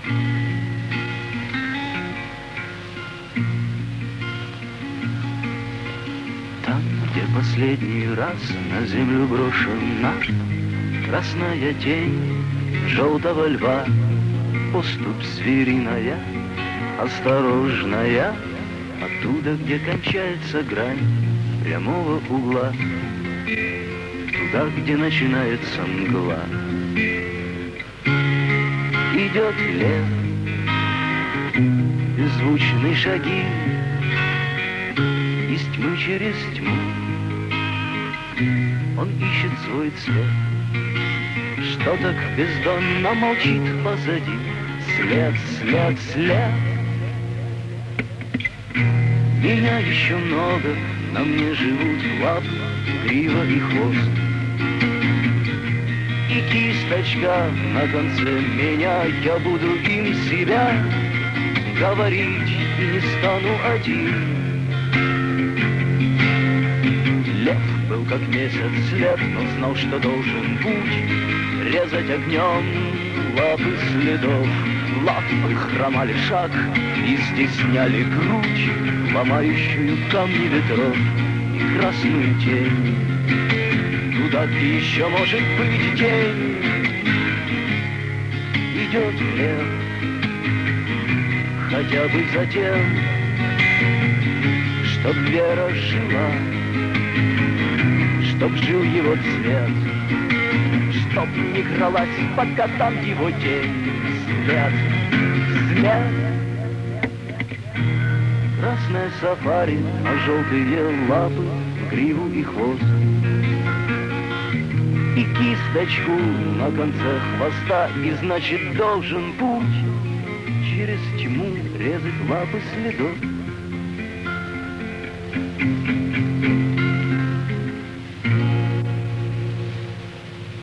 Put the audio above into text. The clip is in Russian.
Там, где последний раз на землю брошена красная тень желтого льва, поступь звериная, осторожная, оттуда, где кончается грань прямого угла, туда, где начинается мгла. Идет лев, беззвучные шаги, из тьмы через тьму. Он ищет свой цвет, что так бездонно молчит позади. След, след, след. Меня еще много, на мне живут лапы, грива и хвост. И кисточка на конце меня, я буду им себя говорить и не стану один. Лев был как месяц след, но знал, что должен путь резать огнем лапы следов. Лапы хромали шаг и стесняли грудь, ломающую камни ветров и красную тень. Туда, где еще может быть тень, идет лев, хотя бы за тем, чтоб вера жила, чтоб жил его цвет, чтоб не кралась пока там его тень. След, след. Красное сафари, а желтые лапы, гриву и хвост. И кисточку на конце хвоста, и значит должен путь через тьму резать лапы следов.